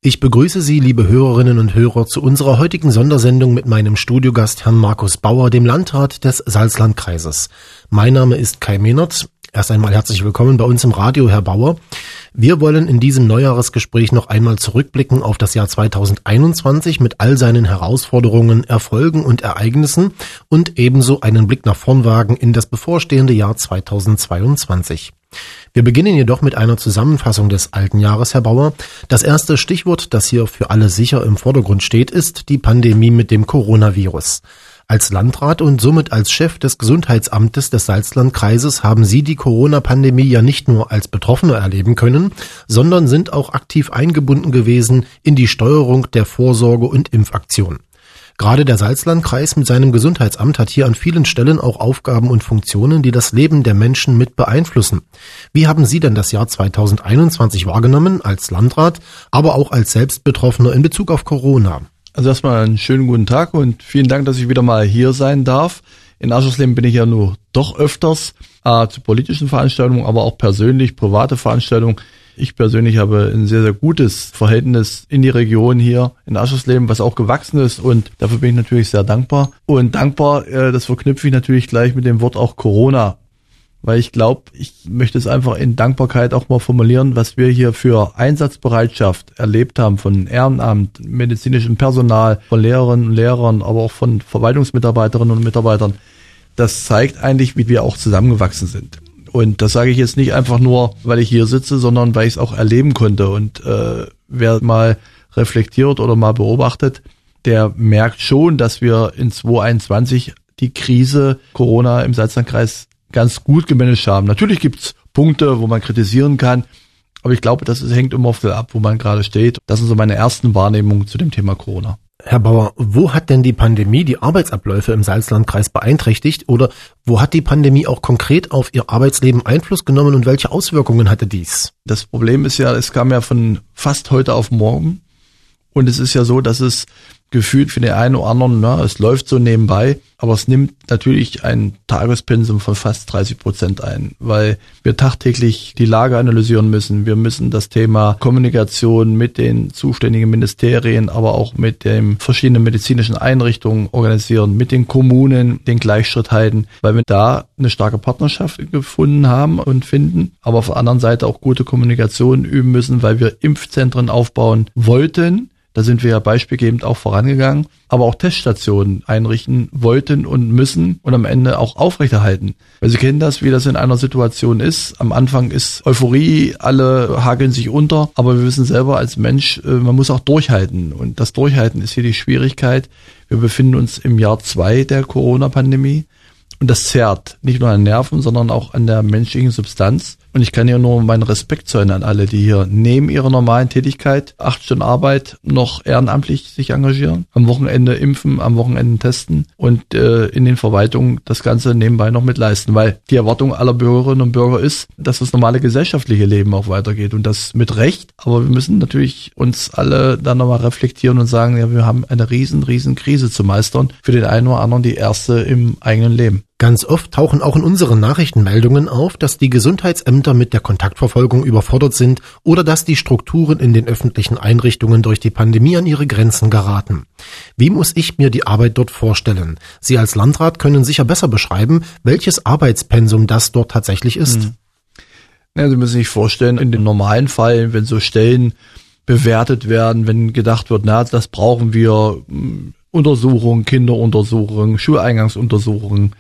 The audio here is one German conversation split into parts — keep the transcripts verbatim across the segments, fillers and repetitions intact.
Ich begrüße Sie, liebe Hörerinnen und Hörer, zu unserer heutigen Sondersendung mit meinem Studiogast Herrn Markus Bauer, dem Landrat des Salzlandkreises. Mein Name ist Kai Mehnert. Erst einmal herzlich willkommen bei uns im Radio, Herr Bauer. Wir wollen in diesem Neujahresgespräch noch einmal zurückblicken auf das Jahr zweitausendeinundzwanzig mit all seinen Herausforderungen, Erfolgen und Ereignissen und ebenso einen Blick nach vorn wagen in das bevorstehende Jahr zweitausendzweiundzwanzig. Wir beginnen jedoch mit einer Zusammenfassung des alten Jahres, Herr Bauer. Das erste Stichwort, das hier für alle sicher im Vordergrund steht, ist die Pandemie mit dem Coronavirus. Als Landrat und somit als Chef des Gesundheitsamtes des Salzlandkreises haben Sie die Corona-Pandemie ja nicht nur als Betroffene erleben können, sondern sind auch aktiv eingebunden gewesen in die Steuerung der Vorsorge- und Impfaktion. Gerade der Salzlandkreis mit seinem Gesundheitsamt hat hier an vielen Stellen auch Aufgaben und Funktionen, die das Leben der Menschen mit beeinflussen. Wie haben Sie denn das Jahr zweitausendeinundzwanzig wahrgenommen als Landrat, aber auch als Selbstbetroffener in Bezug auf Corona? Also erstmal einen schönen guten Tag und vielen Dank, dass ich wieder mal hier sein darf. In Aschersleben bin ich ja nur doch öfters äh, zu politischen Veranstaltungen, aber auch persönlich, private Veranstaltungen. Ich persönlich habe ein sehr, sehr gutes Verhältnis in die Region hier in Aschersleben, was auch gewachsen ist und dafür bin ich natürlich sehr dankbar. Und dankbar, äh, das verknüpfe ich natürlich gleich mit dem Wort auch Corona, weil ich glaube, ich möchte es einfach in Dankbarkeit auch mal formulieren, was wir hier für Einsatzbereitschaft erlebt haben von Ehrenamt, medizinischem Personal, von Lehrerinnen und Lehrern, aber auch von Verwaltungsmitarbeiterinnen und Mitarbeitern. Das zeigt eigentlich, wie wir auch zusammengewachsen sind. Und das sage ich jetzt nicht einfach nur, weil ich hier sitze, sondern weil ich es auch erleben konnte. Und äh, wer mal reflektiert oder mal beobachtet, der merkt schon, dass wir in zweitausendeinundzwanzig die Krise Corona im Salzlandkreis ganz gut gemanagt haben. Natürlich gibt's Punkte, wo man kritisieren kann, aber ich glaube, das hängt immer viel ab, wo man gerade steht. Das sind so meine ersten Wahrnehmungen zu dem Thema Corona. Herr Bauer, wo hat denn die Pandemie die Arbeitsabläufe im Salzlandkreis beeinträchtigt oder wo hat die Pandemie auch konkret auf Ihr Arbeitsleben Einfluss genommen und welche Auswirkungen hatte dies? Das Problem ist ja, es kam ja von fast heute auf morgen und es ist ja so, dass es gefühlt für den einen oder anderen, na, es läuft so nebenbei, aber es nimmt natürlich ein Tagespensum von fast dreißig Prozent ein, weil wir tagtäglich die Lage analysieren müssen. Wir müssen das Thema Kommunikation mit den zuständigen Ministerien, aber auch mit den verschiedenen medizinischen Einrichtungen organisieren, mit den Kommunen den Gleichschritt halten, weil wir da eine starke Partnerschaft gefunden haben und finden, aber auf der anderen Seite auch gute Kommunikation üben müssen, weil wir Impfzentren aufbauen wollten. Da sind wir ja beispielgebend auch vorangegangen, aber auch Teststationen einrichten wollten und müssen und am Ende auch aufrechterhalten. Weil Sie kennen das, wie das in einer Situation ist. Am Anfang ist Euphorie, alle hageln sich unter, aber wir wissen selber als Mensch, man muss auch durchhalten. Und das Durchhalten ist hier die Schwierigkeit. Wir befinden uns im Jahr zwei der Corona-Pandemie. Und das zerrt nicht nur an Nerven, sondern auch an der menschlichen Substanz. Und ich kann hier nur meinen Respekt zollen an alle, die hier neben ihrer normalen Tätigkeit, acht Stunden Arbeit, noch ehrenamtlich sich engagieren, am Wochenende impfen, am Wochenende testen und äh, in den Verwaltungen das Ganze nebenbei noch mit leisten. Weil die Erwartung aller Bürgerinnen und Bürger ist, dass das normale gesellschaftliche Leben auch weitergeht und das mit Recht. Aber wir müssen natürlich uns alle dann nochmal reflektieren und sagen, ja, wir haben eine riesen, riesen Krise zu meistern. Für den einen oder anderen die erste im eigenen Leben. Ganz oft tauchen auch in unseren Nachrichtenmeldungen auf, dass die Gesundheitsämter mit der Kontaktverfolgung überfordert sind oder dass die Strukturen in den öffentlichen Einrichtungen durch die Pandemie an ihre Grenzen geraten. Wie muss ich mir die Arbeit dort vorstellen? Sie als Landrat können sicher besser beschreiben, welches Arbeitspensum das dort tatsächlich ist. Hm. Ja, Sie müssen sich vorstellen, in den normalen Fällen, wenn so Stellen bewertet werden, wenn gedacht wird, na, das brauchen wir, Untersuchungen, Kinderuntersuchungen, Schuleingangsuntersuchungen,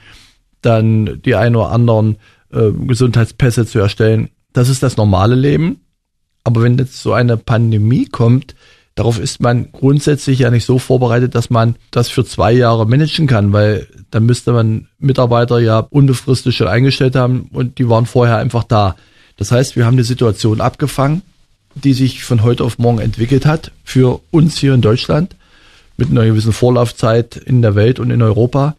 dann die ein oder anderen äh, Gesundheitspässe zu erstellen. Das ist das normale Leben. Aber wenn jetzt so eine Pandemie kommt, darauf ist man grundsätzlich ja nicht so vorbereitet, dass man das für zwei Jahre managen kann, weil dann müsste man Mitarbeiter ja unbefristet schon eingestellt haben und die waren vorher einfach da. Das heißt, wir haben die Situation abgefangen, die sich von heute auf morgen entwickelt hat für uns hier in Deutschland mit einer gewissen Vorlaufzeit in der Welt und in Europa.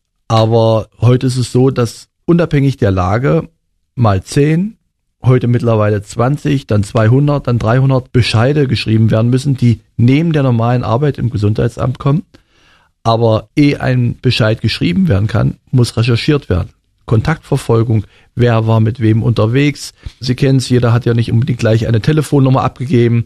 Aber heute ist es so, dass unabhängig der Lage mal zehn, heute mittlerweile zwanzig, dann zweihundert, dann dreihundert Bescheide geschrieben werden müssen, die neben der normalen Arbeit im Gesundheitsamt kommen. Aber ehe ein Bescheid geschrieben werden kann, muss recherchiert werden. Kontaktverfolgung, wer war mit wem unterwegs. Sie kennen es, jeder hat ja nicht unbedingt gleich eine Telefonnummer abgegeben.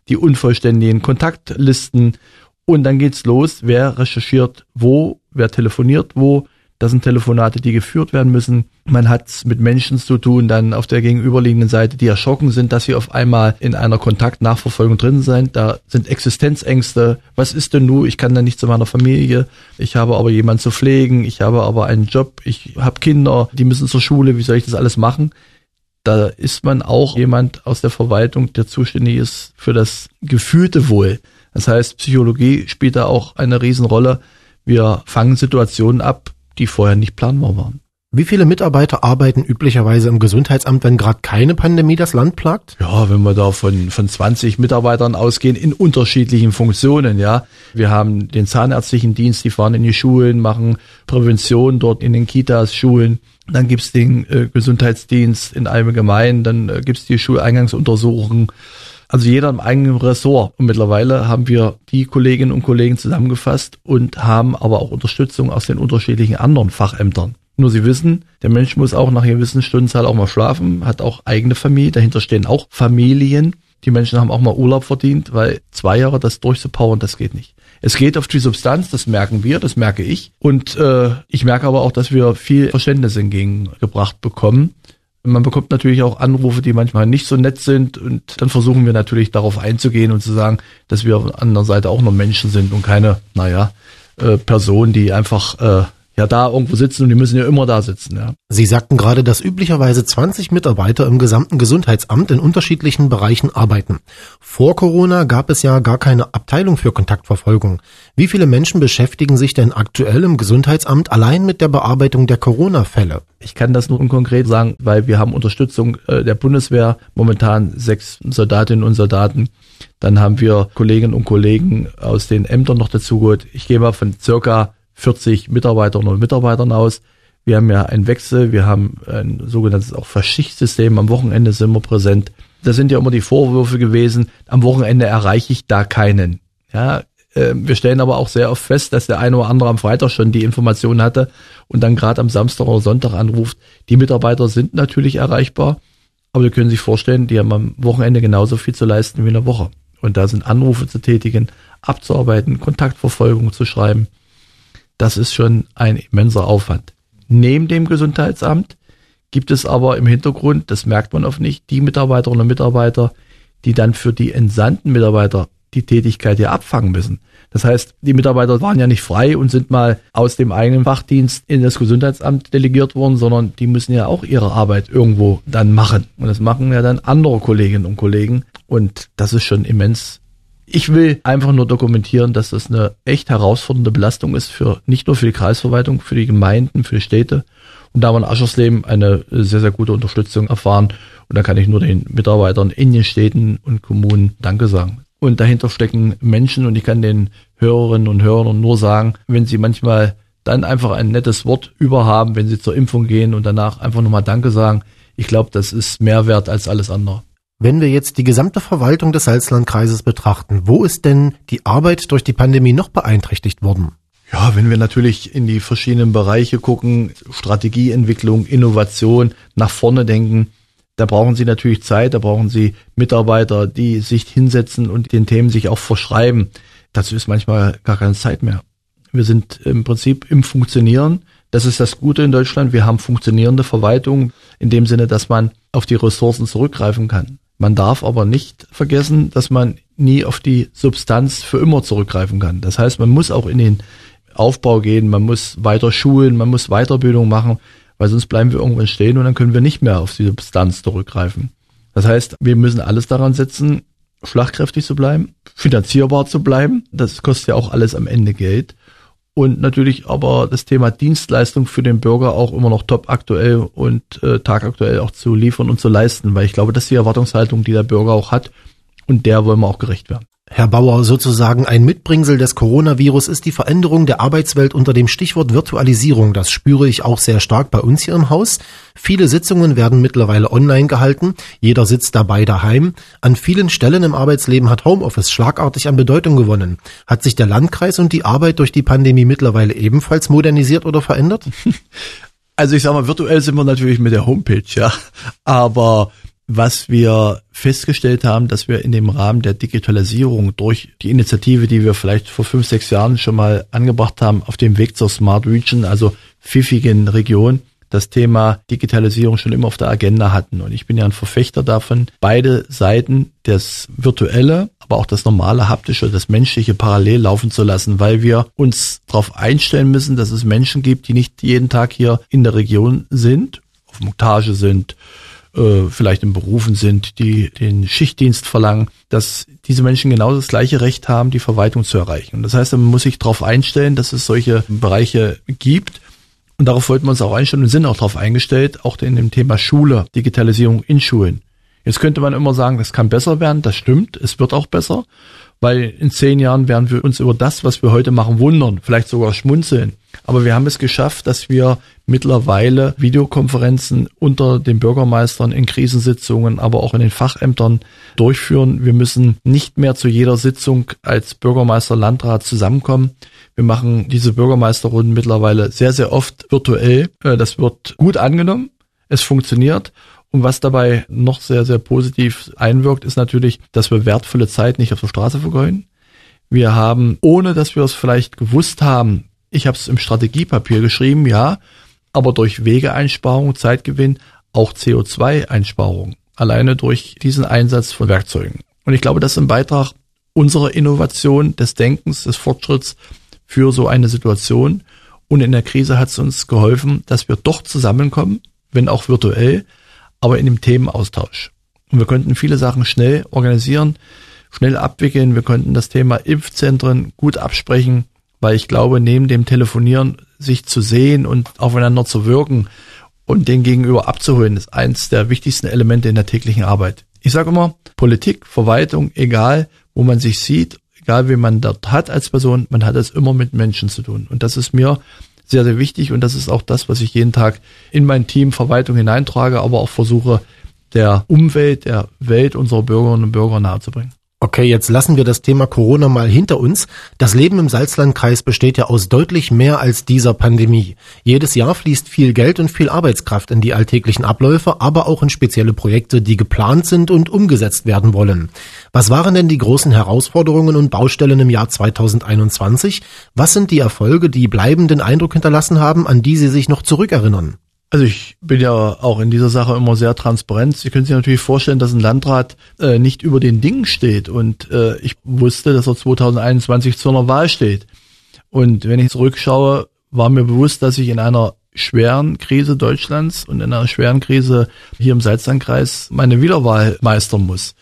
die unvollständigen Kontaktlisten und dann geht's los, wer recherchiert wo, wer telefoniert wo. Das sind Telefonate, die geführt werden müssen. Man hat es mit Menschen zu tun, dann auf der gegenüberliegenden Seite, die erschrocken sind, dass sie auf einmal in einer Kontaktnachverfolgung drin sind. Da sind Existenzängste. Was ist denn nun? Ich kann dann nicht zu meiner Familie. Ich habe aber jemanden zu pflegen. Ich habe aber einen Job. Ich habe Kinder, die müssen zur Schule. Wie soll ich das alles machen? Da ist man auch jemand aus der Verwaltung, der zuständig ist für das gefühlte Wohl. Das heißt, Psychologie spielt da auch eine Riesenrolle. Wir fangen Situationen ab, die vorher nicht planbar waren. Wie viele Mitarbeiter arbeiten üblicherweise im Gesundheitsamt, wenn gerade keine Pandemie das Land plagt? Ja, wenn wir da von, von zwanzig Mitarbeitern ausgehen, in unterschiedlichen Funktionen, ja. Wir haben den zahnärztlichen Dienst, die fahren in die Schulen, machen Prävention dort in den Kitas, Schulen. Dann gibt's den äh, Gesundheitsdienst in allgemein, dann äh, gibt's die Schuleingangsuntersuchung. Also jeder im eigenen Ressort. Und mittlerweile haben wir die Kolleginnen und Kollegen zusammengefasst und haben aber auch Unterstützung aus den unterschiedlichen anderen Fachämtern. Nur Sie wissen, der Mensch muss auch nach einer gewissen Stundenzahl auch mal schlafen, hat auch eigene Familie, dahinter stehen auch Familien. Die Menschen haben auch mal Urlaub verdient, weil zwei Jahre das durchzupowern, das geht nicht. Es geht auf die Substanz, das merken wir, das merke ich. Und äh, ich merke aber auch, dass wir viel Verständnis entgegengebracht bekommen. Man bekommt natürlich auch Anrufe, die manchmal nicht so nett sind und dann versuchen wir natürlich darauf einzugehen und zu sagen, dass wir auf der anderen Seite auch nur Menschen sind und keine, naja, äh, Personen, die einfach äh, ja da irgendwo sitzen und die müssen ja immer da sitzen. Ja. Sie sagten gerade, dass üblicherweise zwanzig Mitarbeiter im gesamten Gesundheitsamt in unterschiedlichen Bereichen arbeiten. Vor Corona gab es ja gar keine Abteilung für Kontaktverfolgung. Wie viele Menschen beschäftigen sich denn aktuell im Gesundheitsamt allein mit der Bearbeitung der Corona-Fälle? Ich kann das nur unkonkret sagen, weil wir haben Unterstützung äh, der Bundeswehr, momentan sechs Soldatinnen und Soldaten. Dann haben wir Kolleginnen und Kollegen aus den Ämtern noch dazugeholt. Ich gehe mal von circa vierzig Mitarbeiterinnen und Mitarbeitern aus. Wir haben ja einen Wechsel, wir haben ein sogenanntes auch Verschichtsystem. Am Wochenende sind wir präsent. Das sind ja immer die Vorwürfe gewesen. Am Wochenende erreiche ich da keinen. Ja, äh, wir stellen aber auch sehr oft fest, dass der eine oder andere am Freitag schon die Information hatte und dann gerade am Samstag oder Sonntag anruft. Die Mitarbeiter sind natürlich erreichbar, aber Sie können sich vorstellen, die haben am Wochenende genauso viel zu leisten wie in der Woche. Und da sind Anrufe zu tätigen, abzuarbeiten, Kontaktverfolgung zu schreiben. Das ist schon ein immenser Aufwand. Neben dem Gesundheitsamt gibt es aber im Hintergrund, das merkt man oft nicht, die Mitarbeiterinnen und Mitarbeiter, die dann für die entsandten Mitarbeiter die Tätigkeit ja abfangen müssen. Das heißt, die Mitarbeiter waren ja nicht frei und sind mal aus dem eigenen Fachdienst in das Gesundheitsamt delegiert worden, sondern die müssen ja auch ihre Arbeit irgendwo dann machen. Und das machen ja dann andere Kolleginnen und Kollegen. Und das ist schon immens. Ich will einfach nur dokumentieren, dass das eine echt herausfordernde Belastung ist für nicht nur für die Kreisverwaltung, für die Gemeinden, für die Städte. Und da haben wir in Aschersleben eine sehr, sehr gute Unterstützung erfahren. Und da kann ich nur den Mitarbeitern in den Städten und Kommunen Danke sagen. Und dahinter stecken Menschen und ich kann den Hörerinnen und Hörern nur sagen, wenn sie manchmal dann einfach ein nettes Wort überhaben, wenn sie zur Impfung gehen und danach einfach nochmal Danke sagen. Ich glaube, das ist mehr wert als alles andere. Wenn wir jetzt die gesamte Verwaltung des Salzlandkreises betrachten, wo ist denn die Arbeit durch die Pandemie noch beeinträchtigt worden? Ja, wenn wir natürlich in die verschiedenen Bereiche gucken, Strategieentwicklung, Innovation, nach vorne denken, da brauchen Sie natürlich Zeit, da brauchen Sie Mitarbeiter, die sich hinsetzen und den Themen sich auch verschreiben. Dazu ist manchmal gar keine Zeit mehr. Wir sind im Prinzip im Funktionieren. Das ist das Gute in Deutschland. Wir haben funktionierende Verwaltung in dem Sinne, dass man auf die Ressourcen zurückgreifen kann. Man darf aber nicht vergessen, dass man nie auf die Substanz für immer zurückgreifen kann. Das heißt, man muss auch in den Aufbau gehen, man muss weiter schulen, man muss Weiterbildung machen, weil sonst bleiben wir irgendwann stehen und dann können wir nicht mehr auf die Substanz zurückgreifen. Das heißt, wir müssen alles daran setzen, schlagkräftig zu bleiben, finanzierbar zu bleiben. Das kostet ja auch alles am Ende Geld. Und natürlich aber das Thema Dienstleistung für den Bürger auch immer noch top aktuell und äh, tagaktuell auch zu liefern und zu leisten, weil ich glaube, das ist die Erwartungshaltung, die der Bürger auch hat und der wollen wir auch gerecht werden. Herr Bauer, sozusagen ein Mitbringsel des Coronavirus ist die Veränderung der Arbeitswelt unter dem Stichwort Virtualisierung. Das spüre ich auch sehr stark bei uns hier im Haus. Viele Sitzungen werden mittlerweile online gehalten. Jeder sitzt dabei daheim. An vielen Stellen im Arbeitsleben hat Homeoffice schlagartig an Bedeutung gewonnen. Hat sich der Landkreis und die Arbeit durch die Pandemie mittlerweile ebenfalls modernisiert oder verändert? Also ich sag mal, virtuell sind wir natürlich mit der Homepage, ja. Aber was wir festgestellt haben, dass wir in dem Rahmen der Digitalisierung durch die Initiative, die wir vielleicht vor fünf, sechs Jahren schon mal angebracht haben, auf dem Weg zur Smart Region, also pfiffigen Region, das Thema Digitalisierung schon immer auf der Agenda hatten. Und ich bin ja ein Verfechter davon, beide Seiten, das Virtuelle, aber auch das normale Haptische, das Menschliche parallel laufen zu lassen, weil wir uns darauf einstellen müssen, dass es Menschen gibt, die nicht jeden Tag hier in der Region sind, auf Montage sind, äh, vielleicht in Berufen sind, die den Schichtdienst verlangen, dass diese Menschen genauso das gleiche Recht haben, die Verwaltung zu erreichen. Und das heißt, man muss sich darauf einstellen, dass es solche Bereiche gibt. Und darauf wollten wir uns auch einstellen und sind auch darauf eingestellt, auch in dem Thema Schule, Digitalisierung in Schulen. Jetzt könnte man immer sagen, das kann besser werden, das stimmt, es wird auch besser, weil in zehn Jahren werden wir uns über das, was wir heute machen, wundern, vielleicht sogar schmunzeln. Aber wir haben es geschafft, dass wir mittlerweile Videokonferenzen unter den Bürgermeistern in Krisensitzungen, aber auch in den Fachämtern durchführen. Wir müssen nicht mehr zu jeder Sitzung als Bürgermeister, Landrat zusammenkommen. Wir machen diese Bürgermeisterrunden mittlerweile sehr, sehr oft virtuell. Das wird gut angenommen. Es funktioniert. Und was dabei noch sehr, sehr positiv einwirkt, ist natürlich, dass wir wertvolle Zeit nicht auf der Straße vergeuden. Wir haben, ohne dass wir es vielleicht gewusst haben, ich habe es im Strategiepapier geschrieben, ja, aber durch Wegeeinsparung, Zeitgewinn, auch C O zwei Einsparung. Alleine durch diesen Einsatz von Werkzeugen. Und ich glaube, das ist ein Beitrag unserer Innovation, des Denkens, des Fortschritts für so eine Situation. Und in der Krise hat es uns geholfen, dass wir doch zusammenkommen, wenn auch virtuell, aber in dem Themenaustausch. Und wir konnten viele Sachen schnell organisieren, schnell abwickeln. Wir konnten das Thema Impfzentren gut absprechen, weil ich glaube, neben dem Telefonieren, sich zu sehen und aufeinander zu wirken und den Gegenüber abzuholen, ist eins der wichtigsten Elemente in der täglichen Arbeit. Ich sage immer, Politik, Verwaltung, egal wo man sich sieht, egal wen man dort hat als Person, man hat es immer mit Menschen zu tun. Und das ist mir sehr, sehr wichtig und das ist auch das, was ich jeden Tag in mein Team Verwaltung hineintrage, aber auch versuche, der Umwelt, der Welt unserer Bürgerinnen und Bürger nahezubringen. Okay, jetzt lassen wir das Thema Corona mal hinter uns. Das Leben im Salzlandkreis besteht ja aus deutlich mehr als dieser Pandemie. Jedes Jahr fließt viel Geld und viel Arbeitskraft in die alltäglichen Abläufe, aber auch in spezielle Projekte, die geplant sind und umgesetzt werden wollen. Was waren denn die großen Herausforderungen und Baustellen im Jahr zweitausendeinundzwanzig? Was sind die Erfolge, die bleibenden Eindruck hinterlassen haben, an die Sie sich noch zurückerinnern? Also ich bin ja auch in dieser Sache immer sehr transparent. Sie können sich natürlich vorstellen, dass ein Landrat äh, nicht über den Dingen steht. Und äh, ich wusste, dass er zweitausendeinundzwanzig zu einer Wahl steht. Und wenn ich zurückschaue, war mir bewusst, dass ich in einer schweren Krise Deutschlands und in einer schweren Krise hier im Salzlandkreis meine Wiederwahl meistern muss.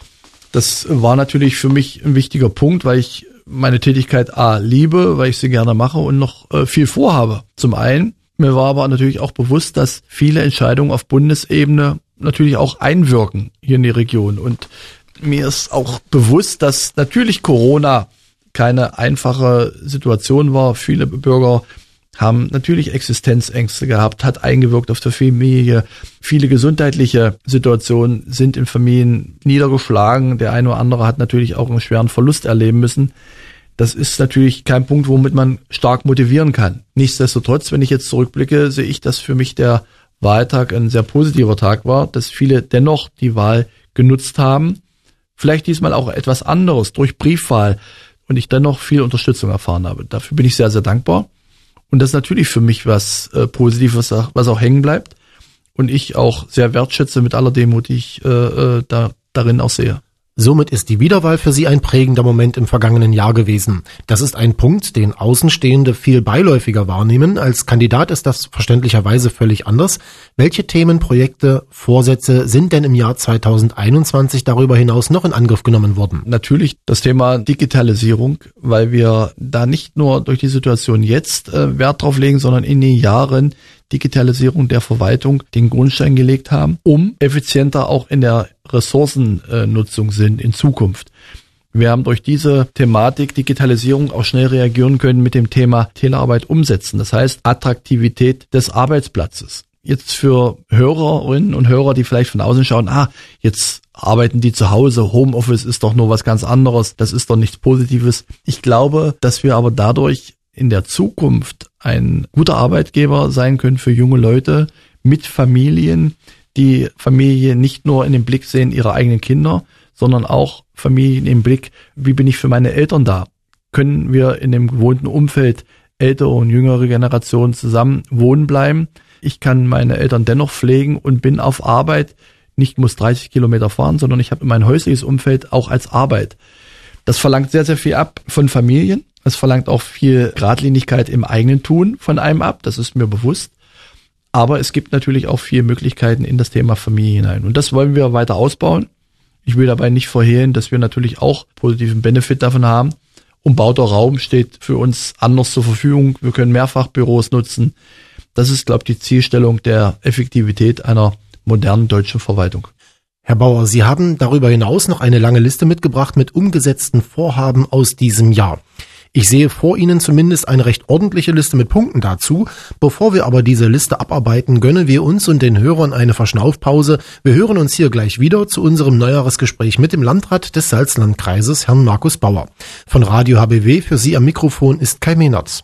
Das war natürlich für mich ein wichtiger Punkt, weil ich meine Tätigkeit A liebe, weil ich sie gerne mache und noch äh, viel vorhabe. Zum einen. Mir war aber natürlich auch bewusst, dass viele Entscheidungen auf Bundesebene natürlich auch einwirken hier in die Region. Und mir ist auch bewusst, dass natürlich Corona keine einfache Situation war. Viele Bürger haben natürlich Existenzängste gehabt, hat eingewirkt auf die Familie. Viele gesundheitliche Situationen sind in Familien niedergeschlagen. Der eine oder andere hat natürlich auch einen schweren Verlust erleben müssen. Das ist natürlich kein Punkt, womit man stark motivieren kann. Nichtsdestotrotz, wenn ich jetzt zurückblicke, sehe ich, dass für mich der Wahltag ein sehr positiver Tag war, dass viele dennoch die Wahl genutzt haben. Vielleicht diesmal auch etwas anderes durch Briefwahl und ich dennoch viel Unterstützung erfahren habe. Dafür bin ich sehr, sehr dankbar. Und das ist natürlich für mich was äh, Positives, was auch hängen bleibt und ich auch sehr wertschätze mit aller Demut, die ich äh, da, darin auch sehe. Somit ist die Wiederwahl für Sie ein prägender Moment im vergangenen Jahr gewesen. Das ist ein Punkt, den Außenstehende viel beiläufiger wahrnehmen. Als Kandidat ist das verständlicherweise völlig anders. Welche Themen, Projekte, Vorsätze sind denn im Jahr zweitausendeinundzwanzig darüber hinaus noch in Angriff genommen worden? Natürlich das Thema Digitalisierung, weil wir da nicht nur durch die Situation jetzt äh, Wert drauf legen, sondern in den Jahren Digitalisierung der Verwaltung den Grundstein gelegt haben, um effizienter auch in der Ressourcennutzung sind in Zukunft. Wir haben durch diese Thematik Digitalisierung auch schnell reagieren können mit dem Thema Telearbeit umsetzen. Das heißt Attraktivität des Arbeitsplatzes. Jetzt für Hörerinnen und Hörer, die vielleicht von außen schauen, ah, jetzt arbeiten die zu Hause, Homeoffice ist doch nur was ganz anderes, das ist doch nichts Positives. Ich glaube, dass wir aber dadurch in der Zukunft ein guter Arbeitgeber sein können für junge Leute mit Familien, die Familie nicht nur in den Blick sehen ihrer eigenen Kinder, sondern auch Familien im Blick, wie bin ich für meine Eltern da? Können wir in dem gewohnten Umfeld ältere und jüngere Generationen zusammen wohnen bleiben? Ich kann meine Eltern dennoch pflegen und bin auf Arbeit, nicht muss dreißig Kilometer fahren, sondern ich habe mein häusliches Umfeld auch als Arbeit. Das verlangt sehr, sehr viel ab von Familien. Es verlangt auch viel Geradlinigkeit im eigenen Tun von einem ab, das ist mir bewusst. Aber es gibt natürlich auch viele Möglichkeiten in das Thema Familie hinein. Und das wollen wir weiter ausbauen. Ich will dabei nicht verhehlen, dass wir natürlich auch positiven Benefit davon haben. Umbauter Raum steht für uns anders zur Verfügung. Wir können Mehrfachbüros nutzen. Das ist, glaube ich, die Zielstellung der Effektivität einer modernen deutschen Verwaltung. Herr Bauer, Sie haben darüber hinaus noch eine lange Liste mitgebracht mit umgesetzten Vorhaben aus diesem Jahr. Ich sehe vor Ihnen zumindest eine recht ordentliche Liste mit Punkten dazu. Bevor wir aber diese Liste abarbeiten, gönnen wir uns und den Hörern eine Verschnaufpause. Wir hören uns hier gleich wieder zu unserem Neujahresgespräch mit dem Landrat des Salzlandkreises, Herrn Markus Bauer. Von Radio H B W für Sie am Mikrofon ist Kai Mehnertz.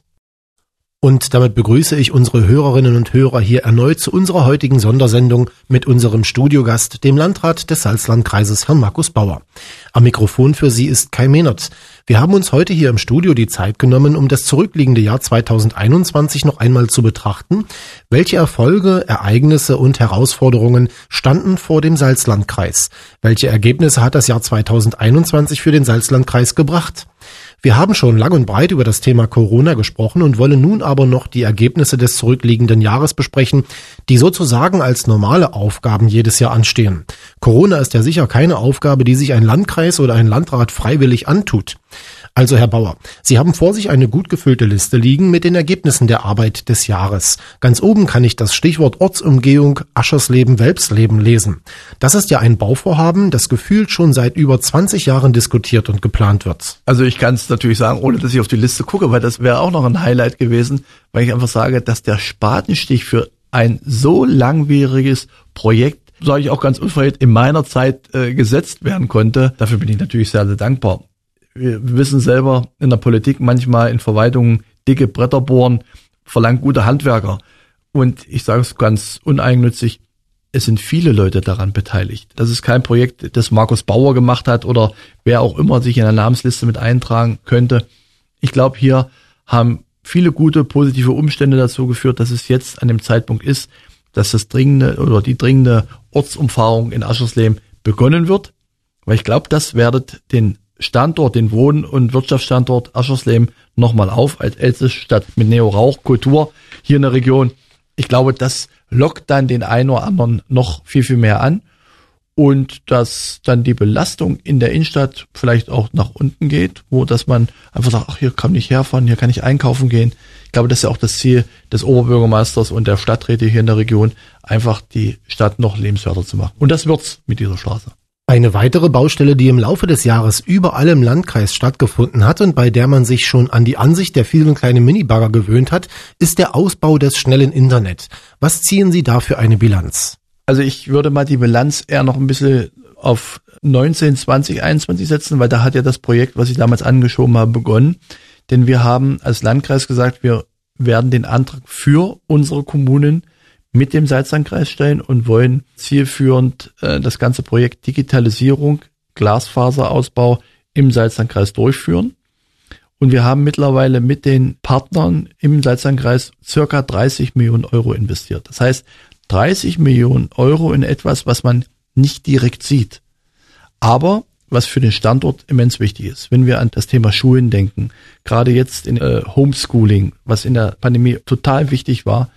Und damit begrüße ich unsere Hörerinnen und Hörer hier erneut zu unserer heutigen Sondersendung mit unserem Studiogast, dem Landrat des Salzlandkreises, Herrn Markus Bauer. Am Mikrofon für Sie ist Kai Mehnertz. Wir haben uns heute hier im Studio die Zeit genommen, um das zurückliegende Jahr zweitausendeinundzwanzig noch einmal zu betrachten. Welche Erfolge, Ereignisse und Herausforderungen standen vor dem Salzlandkreis? Welche Ergebnisse hat das Jahr zweitausendeinundzwanzig für den Salzlandkreis gebracht? Wir haben schon lang und breit über das Thema Corona gesprochen und wollen nun aber noch die Ergebnisse des zurückliegenden Jahres besprechen, die sozusagen als normale Aufgaben jedes Jahr anstehen. Corona ist ja sicher keine Aufgabe, die sich ein Landkreis oder ein Landrat freiwillig antut. Also Herr Bauer, Sie haben vor sich eine gut gefüllte Liste liegen mit den Ergebnissen der Arbeit des Jahres. Ganz oben kann ich das Stichwort Ortsumgehung Aschersleben-Welpsleben lesen. Das ist ja ein Bauvorhaben, das gefühlt schon seit über zwanzig Jahren diskutiert und geplant wird. Also ich kann es natürlich sagen, ohne dass ich auf die Liste gucke, weil das wäre auch noch ein Highlight gewesen, weil ich einfach sage, dass der Spatenstich für ein so langwieriges Projekt, sage ich auch ganz unverhehlt, in meiner Zeit äh, gesetzt werden konnte. Dafür bin ich natürlich sehr, sehr dankbar. Wir wissen selber in der Politik manchmal in Verwaltungen dicke Bretter bohren, verlangt gute Handwerker. Und ich sage es ganz uneigennützig, es sind viele Leute daran beteiligt. Das ist kein Projekt, das Markus Bauer gemacht hat oder wer auch immer sich in der Namensliste mit eintragen könnte. Ich glaube, hier haben viele gute, positive Umstände dazu geführt, dass es jetzt an dem Zeitpunkt ist, dass das dringende oder die dringende Ortsumfahrung in Aschersleben begonnen wird. Weil ich glaube, das wertet den Standort, den Wohn- und Wirtschaftsstandort Aschersleben nochmal auf als älteste Stadt mit Neo-Rauch-Kultur hier in der Region. Ich glaube, das lockt dann den einen oder anderen noch viel, viel mehr an und dass dann die Belastung in der Innenstadt vielleicht auch nach unten geht, wo dass man einfach sagt, ach, hier kann ich herfahren, hier kann ich einkaufen gehen. Ich glaube, das ist ja auch das Ziel des Oberbürgermeisters und der Stadträte hier in der Region, einfach die Stadt noch lebenswerter zu machen. Und das wird's mit dieser Straße. Eine weitere Baustelle, die im Laufe des Jahres überall im Landkreis stattgefunden hat und bei der man sich schon an die Ansicht der vielen kleinen Minibagger gewöhnt hat, ist der Ausbau des schnellen Internet. Was ziehen Sie da für eine Bilanz? Also ich würde mal die Bilanz eher noch ein bisschen auf neunzehn, zwanzig, einundzwanzig setzen, weil da hat ja das Projekt, was ich damals angeschoben habe, begonnen. Denn wir haben als Landkreis gesagt, wir werden den Antrag für unsere Kommunen mit dem Salzlandkreis stellen und wollen zielführend äh, das ganze Projekt Digitalisierung, Glasfaserausbau im Salzlandkreis durchführen. Und wir haben mittlerweile mit den Partnern im Salzlandkreis circa dreißig Millionen Euro investiert. Das heißt, dreißig Millionen Euro in etwas, was man nicht direkt sieht, aber was für den Standort immens wichtig ist. Wenn wir an das Thema Schulen denken, gerade jetzt in äh, Homeschooling, was in der Pandemie total wichtig war,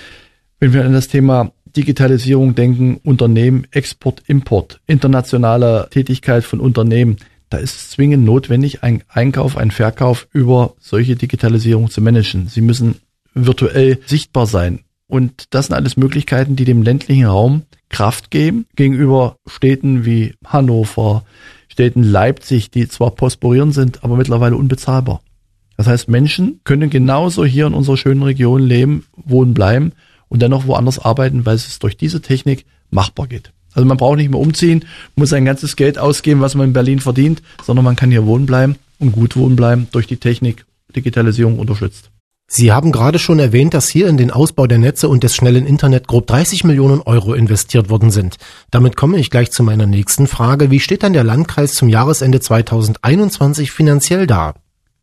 wenn wir an das Thema Digitalisierung denken, Unternehmen, Export, Import, internationale Tätigkeit von Unternehmen, da ist es zwingend notwendig, einen Einkauf, einen Verkauf über solche Digitalisierung zu managen. Sie müssen virtuell sichtbar sein. Und das sind alles Möglichkeiten, die dem ländlichen Raum Kraft geben gegenüber Städten wie Hannover, Städten Leipzig, die zwar prosperierend sind, aber mittlerweile unbezahlbar. Das heißt, Menschen können genauso hier in unserer schönen Region leben, wohnen, bleiben und dennoch woanders arbeiten, weil es durch diese Technik machbar geht. Also man braucht nicht mehr umziehen, muss sein ganzes Geld ausgeben, was man in Berlin verdient, sondern man kann hier wohnen bleiben und gut wohnen bleiben durch die Technik, Digitalisierung unterstützt. Sie haben gerade schon erwähnt, dass hier in den Ausbau der Netze und des schnellen Internet grob dreißig Millionen Euro investiert worden sind. Damit komme ich gleich zu meiner nächsten Frage. Wie steht dann der Landkreis zum Jahresende zweitausendeinundzwanzig finanziell da?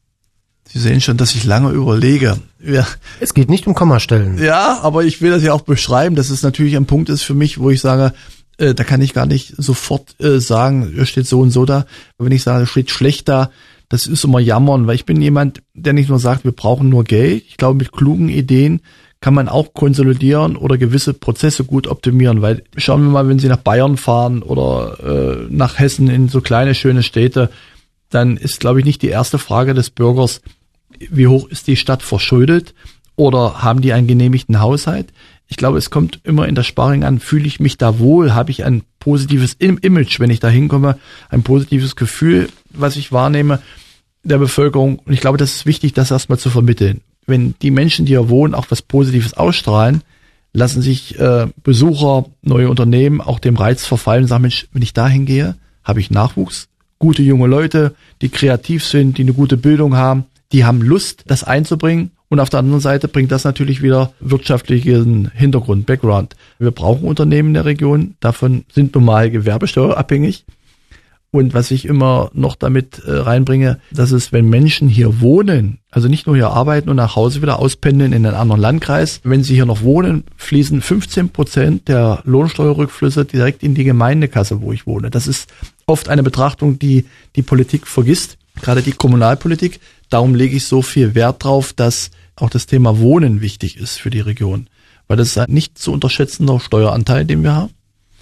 Sie sehen schon, dass ich lange überlege. Ja. Es geht nicht um Kommastellen. Ja, aber ich will das ja auch beschreiben, dass es natürlich ein Punkt ist für mich, wo ich sage, äh, da kann ich gar nicht sofort äh, sagen, es steht so und so da. Wenn ich sage, es steht schlecht da, das ist immer jammern, weil ich bin jemand, der nicht nur sagt, wir brauchen nur Geld. Ich glaube, mit klugen Ideen kann man auch konsolidieren oder gewisse Prozesse gut optimieren, weil schauen wir mal, wenn Sie nach Bayern fahren oder äh, nach Hessen in so kleine, schöne Städte, dann ist, glaube ich, nicht die erste Frage des Bürgers, wie hoch ist die Stadt verschuldet oder haben die einen genehmigten Haushalt? Ich glaube, es kommt immer in das Sparring an, fühle ich mich da wohl, habe ich ein positives Image, wenn ich da hinkomme, ein positives Gefühl, was ich wahrnehme der Bevölkerung. Und ich glaube, das ist wichtig, das erstmal zu vermitteln. Wenn die Menschen, die hier wohnen, auch was Positives ausstrahlen, lassen sich äh, Besucher, neue Unternehmen auch dem Reiz verfallen und sagen, Mensch, wenn ich da hingehe, habe ich Nachwuchs, gute junge Leute, die kreativ sind, die eine gute Bildung haben, die haben Lust, das einzubringen. Und auf der anderen Seite bringt das natürlich wieder wirtschaftlichen Hintergrund, Background. Wir brauchen Unternehmen in der Region, davon sind normal gewerbesteuerabhängig. Und was ich immer noch damit äh, reinbringe, dass es, wenn Menschen hier wohnen, also nicht nur hier arbeiten und nach Hause wieder auspendeln in einen anderen Landkreis, wenn sie hier noch wohnen, fließen fünfzehn Prozent der Lohnsteuerrückflüsse direkt in die Gemeindekasse, wo ich wohne. Das ist oft eine Betrachtung, die die Politik vergisst, gerade die Kommunalpolitik. Darum lege ich so viel Wert drauf, dass auch das Thema Wohnen wichtig ist für die Region, weil das ist ein nicht zu unterschätzender Steueranteil, den wir haben.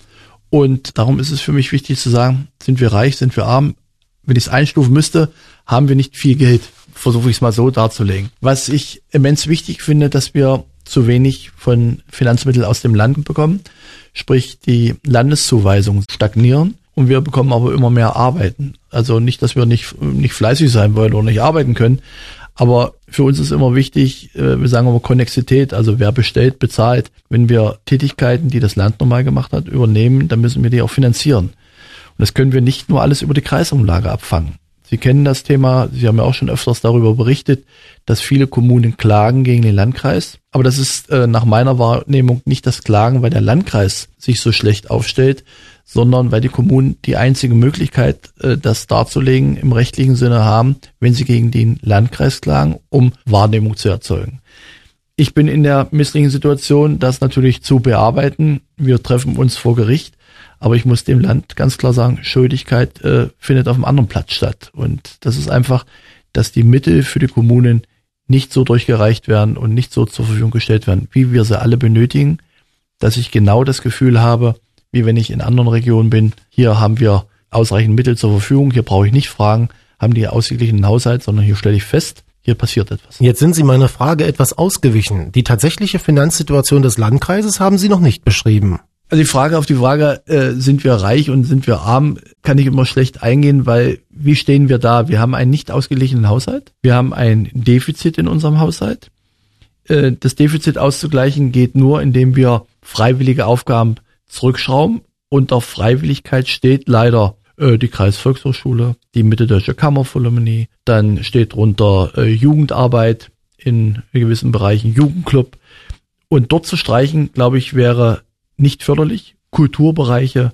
Und darum ist es für mich wichtig zu sagen, sind wir reich, sind wir arm? Wenn ich es einstufen müsste, haben wir nicht viel Geld. Versuche ich es mal so darzulegen. Was ich immens wichtig finde, dass wir zu wenig von Finanzmitteln aus dem Land bekommen, sprich die Landeszuweisungen stagnieren und wir bekommen aber immer mehr Arbeiten. Also nicht, dass wir nicht, nicht fleißig sein wollen oder nicht arbeiten können, aber für uns ist immer wichtig, wir sagen immer Konnexität, also wer bestellt, bezahlt. Wenn wir Tätigkeiten, die das Land normal gemacht hat, übernehmen, dann müssen wir die auch finanzieren. Und das können wir nicht nur alles über die Kreisumlage abfangen. Sie kennen das Thema, Sie haben ja auch schon öfters darüber berichtet, dass viele Kommunen klagen gegen den Landkreis. Aber das ist äh, nach meiner Wahrnehmung nicht das Klagen, weil der Landkreis sich so schlecht aufstellt, sondern weil die Kommunen die einzige Möglichkeit, äh, das darzulegen, im rechtlichen Sinne haben, wenn sie gegen den Landkreis klagen, um Wahrnehmung zu erzeugen. Ich bin in der misslichen Situation, das natürlich zu bearbeiten. Wir treffen uns vor Gericht. Aber ich muss dem Land ganz klar sagen, Schuldigkeit äh, findet auf einem anderen Platz statt. Und das ist einfach, dass die Mittel für die Kommunen nicht so durchgereicht werden und nicht so zur Verfügung gestellt werden, wie wir sie alle benötigen, dass ich genau das Gefühl habe, wie wenn ich in anderen Regionen bin, hier haben wir ausreichend Mittel zur Verfügung, hier brauche ich nicht fragen, haben die ausgeglichenen Haushalt, sondern hier stelle ich fest, hier passiert etwas. Jetzt sind Sie meiner Frage etwas ausgewichen. Die tatsächliche Finanzsituation des Landkreises haben Sie noch nicht beschrieben. Also die Frage auf die Frage, äh, sind wir reich und sind wir arm, kann ich immer schlecht eingehen, weil wie stehen wir da? Wir haben einen nicht ausgeglichenen Haushalt, wir haben ein Defizit in unserem Haushalt. Äh, das Defizit auszugleichen geht nur, indem wir freiwillige Aufgaben zurückschrauben. Unter Freiwilligkeit steht leider äh, die Kreisvolkshochschule, die Mitteldeutsche Kammerphilharmonie, dann steht drunter äh, Jugendarbeit in gewissen Bereichen, Jugendclub. Und dort zu streichen, glaube ich, wäre nicht förderlich, Kulturbereiche.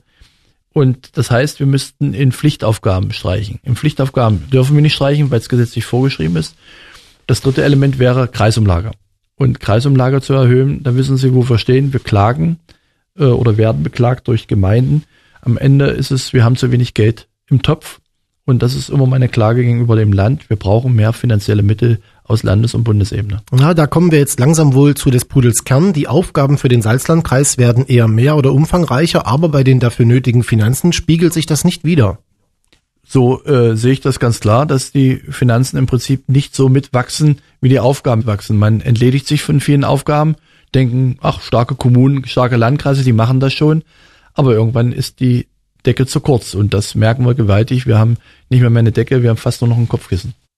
Und das heißt, wir müssten in Pflichtaufgaben streichen. In Pflichtaufgaben dürfen wir nicht streichen, weil es gesetzlich vorgeschrieben ist. Das dritte Element wäre Kreisumlage. Und Kreisumlage zu erhöhen, da wissen Sie, wo wir stehen. Wir klagen äh, oder werden beklagt durch Gemeinden. Am Ende ist es, wir haben zu wenig Geld im Topf. Und das ist immer meine Klage gegenüber dem Land. Wir brauchen mehr finanzielle Mittel aus Landes- und Bundesebene. Na, da kommen wir jetzt langsam wohl zu des Pudels Kern. Die Aufgaben für den Salzlandkreis werden eher mehr oder umfangreicher, aber bei den dafür nötigen Finanzen spiegelt sich das nicht wider. So äh, sehe ich das ganz klar, dass die Finanzen im Prinzip nicht so mitwachsen, wie die Aufgaben wachsen. Man entledigt sich von vielen Aufgaben, denken, ach, starke Kommunen, starke Landkreise, die machen das schon. Aber irgendwann ist die Decke zu kurz und das merken wir gewaltig. Wir haben nicht mehr, mehr eine Decke, wir haben fast nur noch ein Kopfkissen.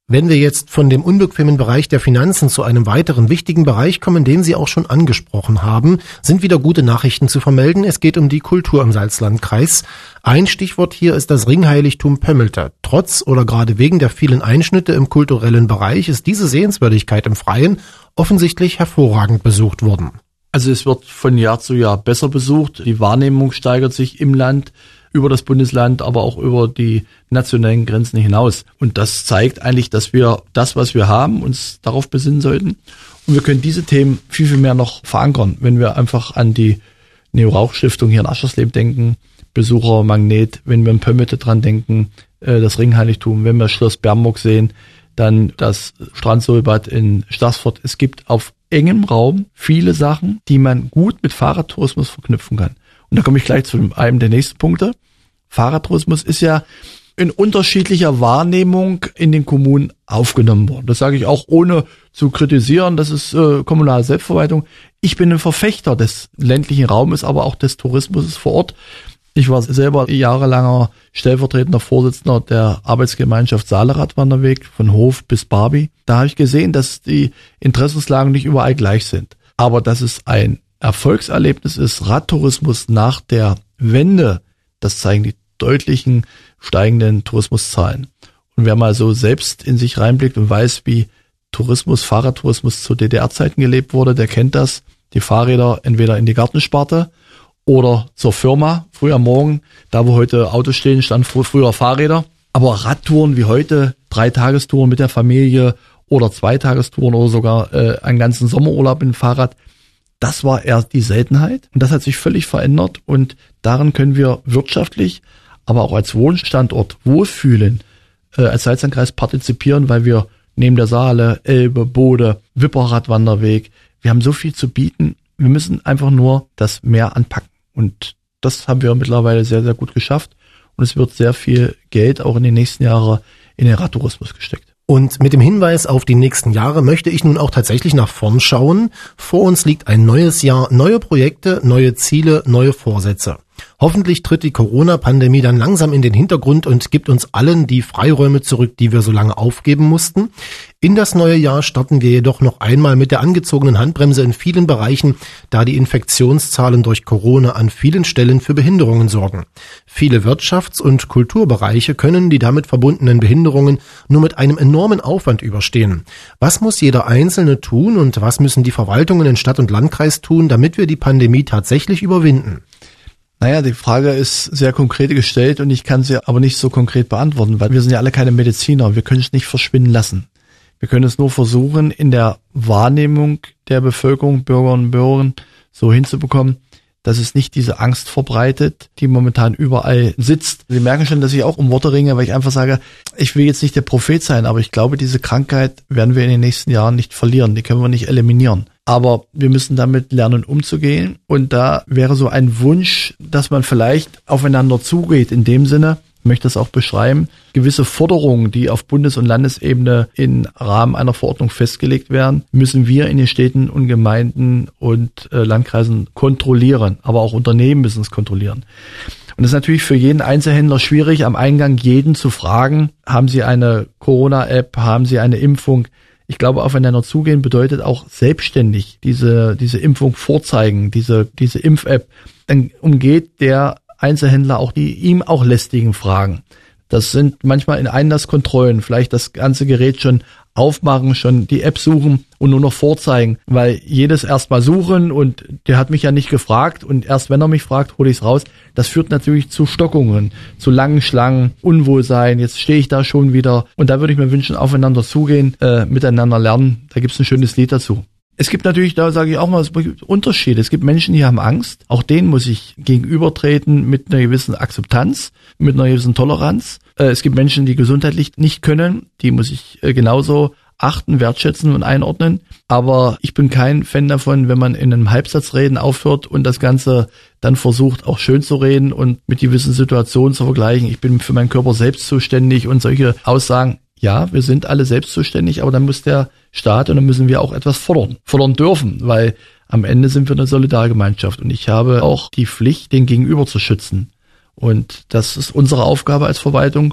Wenn wir jetzt von dem unbequemen Bereich der Finanzen zu einem weiteren wichtigen Bereich kommen, den Sie auch schon angesprochen haben, sind wieder gute Nachrichten zu vermelden. Es geht um die Kultur im Salzlandkreis. Ein Stichwort hier ist das Ringheiligtum Pömmelte. Trotz oder gerade wegen der vielen Einschnitte im kulturellen Bereich ist diese Sehenswürdigkeit im Freien offensichtlich hervorragend besucht worden. Also es wird von Jahr zu Jahr besser besucht. Die Wahrnehmung steigert sich im Land, über das Bundesland, aber auch über die nationalen Grenzen hinaus. Und das zeigt eigentlich, dass wir das, was wir haben, uns darauf besinnen sollten. Und wir können diese Themen viel, viel mehr noch verankern, wenn wir einfach an die Neo-Rauch-Stiftung hier in Aschersleben denken, Besuchermagnet, wenn wir in Pömmelte dran denken, das Ringheiligtum, wenn wir Schloss Bernburg sehen, dann das Strandsolbad in Staßfurt. Es gibt auf engem Raum viele Sachen, die man gut mit Fahrradtourismus verknüpfen kann. Und da komme ich gleich zu einem der nächsten Punkte. Fahrradtourismus ist ja in unterschiedlicher Wahrnehmung in den Kommunen aufgenommen worden. Das sage ich auch ohne zu kritisieren. Das ist äh, kommunale Selbstverwaltung. Ich bin ein Verfechter des ländlichen Raumes, aber auch des Tourismus vor Ort. Ich war selber jahrelanger stellvertretender Vorsitzender der Arbeitsgemeinschaft Saale-Radwanderweg von Hof bis Barbie. Da habe ich gesehen, dass die Interessenslagen nicht überall gleich sind. Aber dass es ein Erfolgserlebnis ist, Radtourismus nach der Wende, das zeigen die deutlichen steigenden Tourismuszahlen. Und wer mal so selbst in sich reinblickt und weiß, wie Tourismus, Fahrradtourismus zu D D R-Zeiten gelebt wurde, der kennt das. Die Fahrräder entweder in die Gartensparte oder zur Firma, früh am Morgen, da wo heute Autos stehen, standen fr- früher Fahrräder. Aber Radtouren wie heute, Dreitagestouren mit der Familie oder Zweitagestouren oder sogar äh, einen ganzen Sommerurlaub mit dem Fahrrad, das war eher die Seltenheit. Und das hat sich völlig verändert und darin können wir wirtschaftlich, aber auch als Wohnstandort wohlfühlen, äh, als Salzlandkreis partizipieren, weil wir neben der Saale, Elbe, Bode, Wipperradwanderweg, wir haben so viel zu bieten. Wir müssen einfach nur das Meer anpacken. Und das haben wir mittlerweile sehr, sehr gut geschafft. Und es wird sehr viel Geld auch in den nächsten Jahren in den Radtourismus gesteckt. Und mit dem Hinweis auf die nächsten Jahre möchte ich nun auch tatsächlich nach vorn schauen. Vor uns liegt ein neues Jahr, neue Projekte, neue Ziele, neue Vorsätze. Hoffentlich tritt die Corona-Pandemie dann langsam in den Hintergrund und gibt uns allen die Freiräume zurück, die wir so lange aufgeben mussten. In das neue Jahr starten wir jedoch noch einmal mit der angezogenen Handbremse in vielen Bereichen, da die Infektionszahlen durch Corona an vielen Stellen für Behinderungen sorgen. Viele Wirtschafts- und Kulturbereiche können die damit verbundenen Behinderungen nur mit einem enormen Aufwand überstehen. Was muss jeder Einzelne tun und was müssen die Verwaltungen in Stadt und Landkreis tun, damit wir die Pandemie tatsächlich überwinden? Naja, die Frage ist sehr konkret gestellt und ich kann sie aber nicht so konkret beantworten, weil wir sind ja alle keine Mediziner. Wir können es nicht verschwinden lassen. Wir können es nur versuchen, in der Wahrnehmung der Bevölkerung, Bürgerinnen und Bürger so hinzubekommen, dass es nicht diese Angst verbreitet, die momentan überall sitzt. Sie merken schon, dass ich auch um Worte ringe, weil ich einfach sage, ich will jetzt nicht der Prophet sein, aber ich glaube, diese Krankheit werden wir in den nächsten Jahren nicht verlieren. Die können wir nicht eliminieren. Aber wir müssen damit lernen, umzugehen. Und da wäre so ein Wunsch, dass man vielleicht aufeinander zugeht. In dem Sinne, ich möchte das auch beschreiben, gewisse Forderungen, die auf Bundes- und Landesebene im Rahmen einer Verordnung festgelegt werden, müssen wir in den Städten und Gemeinden und äh, Landkreisen kontrollieren. Aber auch Unternehmen müssen es kontrollieren. Und es ist natürlich für jeden Einzelhändler schwierig, am Eingang jeden zu fragen, haben Sie eine Corona-App, haben Sie eine Impfung? Ich glaube, aufeinander zugehen bedeutet auch selbstständig diese, diese Impfung vorzeigen, diese, diese Impf-App. Dann umgeht der Einzelhändler auch die ihm auch lästigen Fragen. Das sind manchmal in Einlasskontrollen, vielleicht das ganze Gerät schon aufmachen, schon die App suchen und nur noch vorzeigen, weil jedes erstmal suchen und der hat mich ja nicht gefragt und erst wenn er mich fragt, hole ich es raus. Das führt natürlich zu Stockungen, zu langen Schlangen, Unwohlsein. Jetzt stehe ich da schon wieder und da würde ich mir wünschen, aufeinander zugehen, äh, miteinander lernen. Da gibt es ein schönes Lied dazu. Es gibt natürlich, da sage ich auch mal, es gibt Unterschiede. Es gibt Menschen, die haben Angst. Auch denen muss ich gegenübertreten mit einer gewissen Akzeptanz, mit einer gewissen Toleranz. Es gibt Menschen, die gesundheitlich nicht können. Die muss ich genauso achten, wertschätzen und einordnen. Aber ich bin kein Fan davon, wenn man in einem Halbsatzreden aufhört und das Ganze dann versucht, auch schön zu reden und mit gewissen Situationen zu vergleichen. Ich bin für meinen Körper selbst zuständig und solche Aussagen. Ja, wir sind alle selbst zuständig, aber dann muss der Staat und dann müssen wir auch etwas fordern, fordern dürfen, weil am Ende sind wir eine Solidargemeinschaft und ich habe auch die Pflicht, den Gegenüber zu schützen. Und das ist unsere Aufgabe als Verwaltung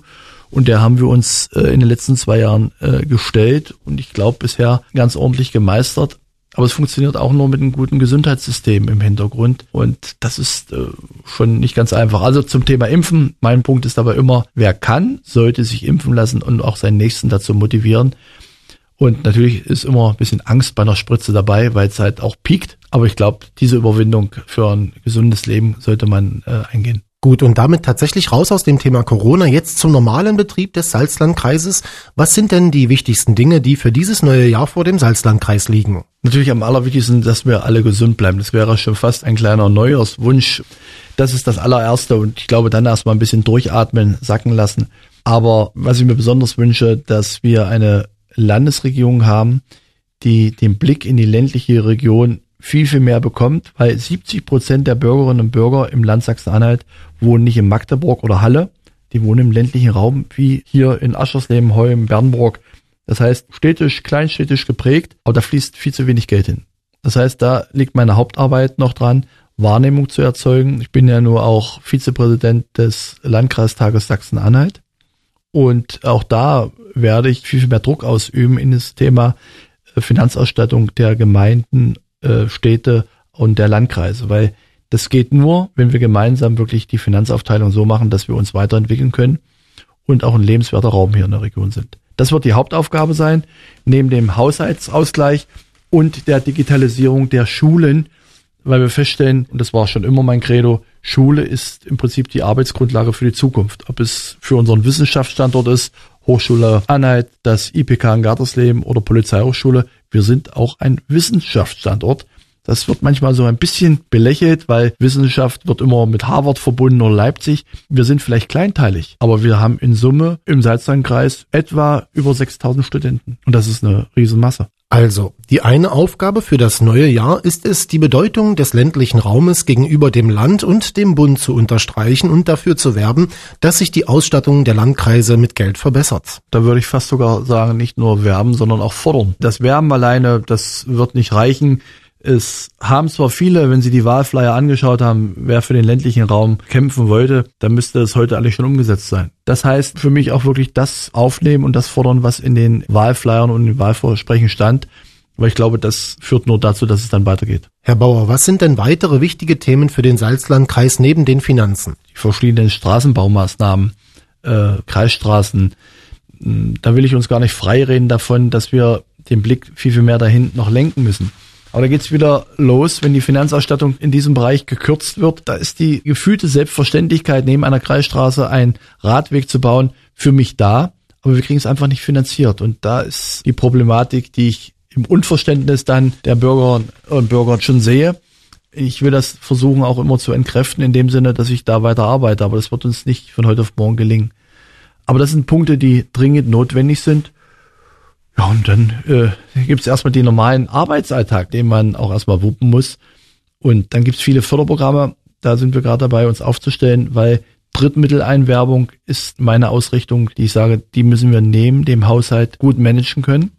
Und der haben wir uns äh, in den letzten zwei Jahren äh, gestellt und ich glaube bisher ganz ordentlich gemeistert. Aber es funktioniert auch nur mit einem guten Gesundheitssystem im Hintergrund und das ist äh, schon nicht ganz einfach. Also zum Thema Impfen, mein Punkt ist aber immer, wer kann, sollte sich impfen lassen und auch seinen Nächsten dazu motivieren. Und natürlich ist immer ein bisschen Angst bei einer Spritze dabei, weil es halt auch piekt. Aber ich glaube, diese Überwindung für ein gesundes Leben sollte man äh, eingehen. Gut, und damit tatsächlich raus aus dem Thema Corona, jetzt zum normalen Betrieb des Salzlandkreises. Was sind denn die wichtigsten Dinge, die für dieses neue Jahr vor dem Salzlandkreis liegen? Natürlich am allerwichtigsten, dass wir alle gesund bleiben. Das wäre schon fast ein kleiner Neujahrswunsch. Das ist das allererste und ich glaube, dann erstmal ein bisschen durchatmen, sacken lassen. Aber was ich mir besonders wünsche, dass wir eine Landesregierung haben, die den Blick in die ländliche Region viel, viel mehr bekommt, weil siebzig Prozent der Bürgerinnen und Bürger im Land Sachsen-Anhalt wohnen nicht in Magdeburg oder Halle, die wohnen im ländlichen Raum, wie hier in Aschersleben, Holm, Bernburg. Das heißt, städtisch, kleinstädtisch geprägt, aber da fließt viel zu wenig Geld hin. Das heißt, da liegt meine Hauptarbeit noch dran, Wahrnehmung zu erzeugen. Ich bin ja nur auch Vizepräsident des Landkreistages Sachsen-Anhalt und auch da werde ich viel, viel mehr Druck ausüben in das Thema Finanzausstattung der Gemeinden, Städte und der Landkreise, weil das geht nur, wenn wir gemeinsam wirklich die Finanzaufteilung so machen, dass wir uns weiterentwickeln können und auch ein lebenswerter Raum hier in der Region sind. Das wird die Hauptaufgabe sein, neben dem Haushaltsausgleich und der Digitalisierung der Schulen, weil wir feststellen, und das war schon immer mein Credo, Schule ist im Prinzip die Arbeitsgrundlage für die Zukunft. Ob es für unseren Wissenschaftsstandort ist, Hochschule Anhalt, das I P K in Gartersleben oder Polizeihochschule, wir sind auch ein Wissenschaftsstandort. Das wird manchmal so ein bisschen belächelt, weil Wissenschaft wird immer mit Harvard verbunden oder Leipzig. Wir sind vielleicht kleinteilig, aber wir haben in Summe im Salzlandkreis etwa über sechstausend Studenten. Und das ist eine Riesenmasse. Also, die eine Aufgabe für das neue Jahr ist es, die Bedeutung des ländlichen Raumes gegenüber dem Land und dem Bund zu unterstreichen und dafür zu werben, dass sich die Ausstattung der Landkreise mit Geld verbessert. Da würde ich fast sogar sagen, nicht nur werben, sondern auch fordern. Das Werben alleine, das wird nicht reichen. Es haben zwar viele, wenn sie die Wahlflyer angeschaut haben, wer für den ländlichen Raum kämpfen wollte, dann müsste es heute eigentlich schon umgesetzt sein. Das heißt für mich auch wirklich das aufnehmen und das fordern, was in den Wahlflyern und in den Wahlversprechen stand, weil ich glaube, das führt nur dazu, dass es dann weitergeht. Herr Bauer, was sind denn weitere wichtige Themen für den Salzlandkreis neben den Finanzen? Die verschiedenen Straßenbaumaßnahmen, äh, Kreisstraßen, da will ich uns gar nicht freireden davon, dass wir den Blick viel, viel mehr dahin noch lenken müssen. Aber da geht's wieder los, wenn die Finanzausstattung in diesem Bereich gekürzt wird. Da ist die gefühlte Selbstverständlichkeit, neben einer Kreisstraße einen Radweg zu bauen, für mich da. Aber wir kriegen es einfach nicht finanziert. Und da ist die Problematik, die ich im Unverständnis dann der Bürger und Bürger schon sehe. Ich will das versuchen auch immer zu entkräften, in dem Sinne, dass ich da weiter arbeite. Aber das wird uns nicht von heute auf morgen gelingen. Aber das sind Punkte, die dringend notwendig sind. Ja, und dann äh, gibt es erstmal den normalen Arbeitsalltag, den man auch erstmal wuppen muss. Und dann gibt es viele Förderprogramme, da sind wir gerade dabei, uns aufzustellen, weil Drittmitteleinwerbung ist meine Ausrichtung, die ich sage, die müssen wir neben dem Haushalt gut managen können.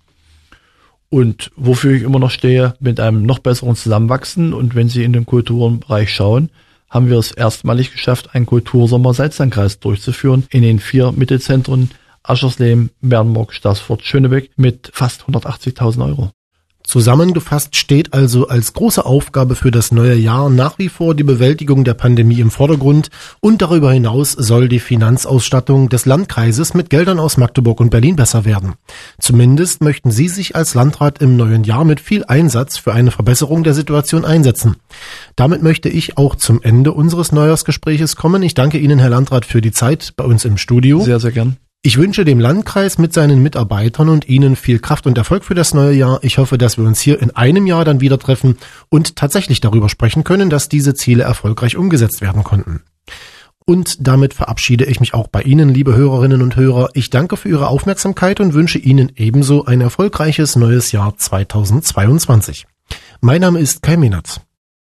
Und wofür ich immer noch stehe, mit einem noch besseren Zusammenwachsen. Und wenn Sie in den Kulturbereich schauen, haben wir es erstmalig geschafft, einen Kultursommer Salzlandkreis durchzuführen in den vier Mittelzentren Aschersleben, Bernburg, Staßfurt, Schönebeck mit fast hundertachtzigtausend Euro. Zusammengefasst steht also als große Aufgabe für das neue Jahr nach wie vor die Bewältigung der Pandemie im Vordergrund und darüber hinaus soll die Finanzausstattung des Landkreises mit Geldern aus Magdeburg und Berlin besser werden. Zumindest möchten Sie sich als Landrat im neuen Jahr mit viel Einsatz für eine Verbesserung der Situation einsetzen. Damit möchte ich auch zum Ende unseres Neujahrsgespräches kommen. Ich danke Ihnen, Herr Landrat, für die Zeit bei uns im Studio. Sehr, sehr gern. Ich wünsche dem Landkreis mit seinen Mitarbeitern und Ihnen viel Kraft und Erfolg für das neue Jahr. Ich hoffe, dass wir uns hier in einem Jahr dann wieder treffen und tatsächlich darüber sprechen können, dass diese Ziele erfolgreich umgesetzt werden konnten. Und damit verabschiede ich mich auch bei Ihnen, liebe Hörerinnen und Hörer. Ich danke für Ihre Aufmerksamkeit und wünsche Ihnen ebenso ein erfolgreiches neues Jahr zweitausendzweiundzwanzig. Mein Name ist Kai Mehnert.